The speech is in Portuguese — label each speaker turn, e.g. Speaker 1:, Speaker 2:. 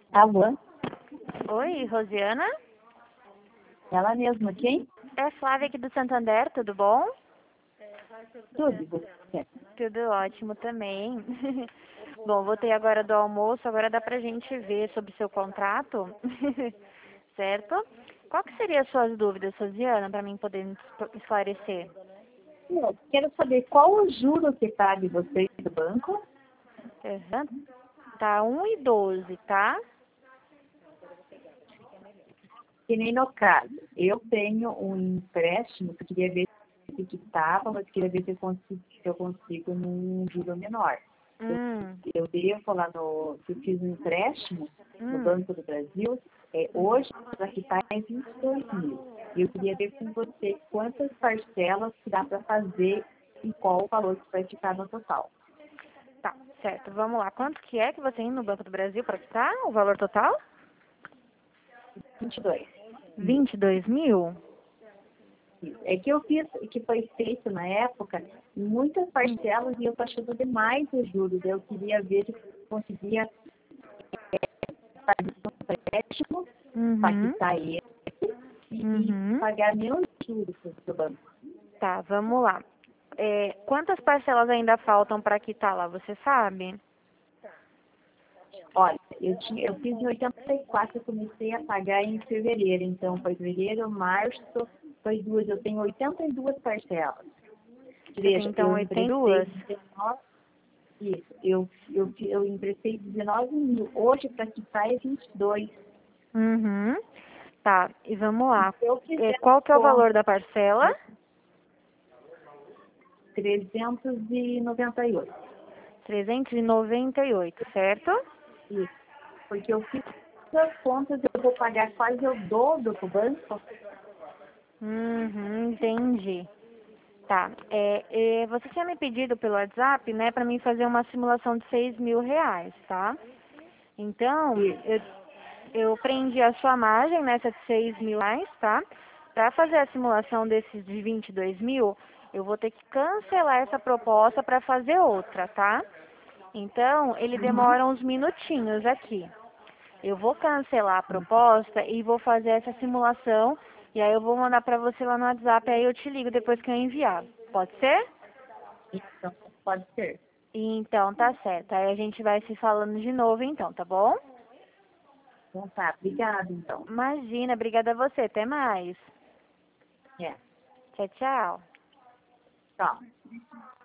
Speaker 1: Alô?
Speaker 2: Oi, Rosiana?
Speaker 1: Ela mesma, quem?
Speaker 2: É Flávia aqui do Santander, tudo bom?
Speaker 1: Tudo, você.
Speaker 2: Tudo ótimo também. Bom, voltei agora do almoço, agora dá pra gente ver sobre o seu contrato, certo? Qual que seriam as suas dúvidas, Rosiana, para mim poder esclarecer?
Speaker 1: Eu quero saber qual o juro que paga vocês do banco.
Speaker 2: Uhum. Tá 1,12, tá?
Speaker 1: Que nem no caso, eu tenho um empréstimo que eu queria ver se estava, mas queria ver se eu consigo num juro menor.
Speaker 2: Hum,
Speaker 1: Eu devo lá se eu fiz um empréstimo no
Speaker 2: hum.
Speaker 1: Banco do Brasil, hoje para quitar é 22 mil. E eu queria ver com você quantas parcelas que dá para fazer e qual o valor que vai ficar no total.
Speaker 2: Tá, certo. Vamos lá. Quanto que é que você tem no Banco do Brasil para quitar? O valor total?
Speaker 1: 22 mil.
Speaker 2: 22 mil?
Speaker 1: É que eu fiz, que foi feito na época, muitas parcelas e eu estou achando demais os juros. Eu queria ver se conseguia fazer um empréstimo para
Speaker 2: Uhum.
Speaker 1: quitar ele e
Speaker 2: Uhum.
Speaker 1: pagar menos juros do banco.
Speaker 2: Tá, vamos lá. Quantas parcelas ainda faltam para quitar lá, você sabe?
Speaker 1: Olha, eu fiz em 84, eu comecei a pagar em fevereiro. Então, foi fevereiro, março, foi duas. Eu tenho 82 parcelas.
Speaker 2: Você tem
Speaker 1: Veja,
Speaker 2: então
Speaker 1: eu emprestei
Speaker 2: 82?
Speaker 1: 19, isso, eu emprestei 19 mil. Hoje, para quitar, é 22.
Speaker 2: Uhum. Tá, e vamos lá.
Speaker 1: Se eu fizer
Speaker 2: Qual que é o valor
Speaker 1: conta,
Speaker 2: da parcela?
Speaker 1: 398.
Speaker 2: 398, certo?
Speaker 1: Isso. Porque eu fiz as contas, eu vou pagar quase o dobro para o banco.
Speaker 2: Uhum, entendi. Tá. Você tinha me pedido pelo WhatsApp, né, para mim fazer uma simulação de 6 mil reais, tá? Então,
Speaker 1: Isso.
Speaker 2: eu prendi a sua margem nessa de 6 mil reais, tá? Para fazer a simulação desses de 22 mil, eu vou ter que cancelar essa proposta para fazer outra, tá? Então, ele
Speaker 1: Uhum.
Speaker 2: demora uns minutinhos aqui. Eu vou cancelar a proposta e vou fazer essa simulação. E aí eu vou mandar para você lá no WhatsApp, aí eu te ligo depois que eu enviar. Pode ser?
Speaker 1: Então, pode ser.
Speaker 2: Então, tá certo. Aí a gente vai se falando de novo então, tá bom?
Speaker 1: Então tá, obrigada então.
Speaker 2: Imagina, obrigada a você. Até mais.
Speaker 1: É,
Speaker 2: Tchau, tchau.
Speaker 1: tchau.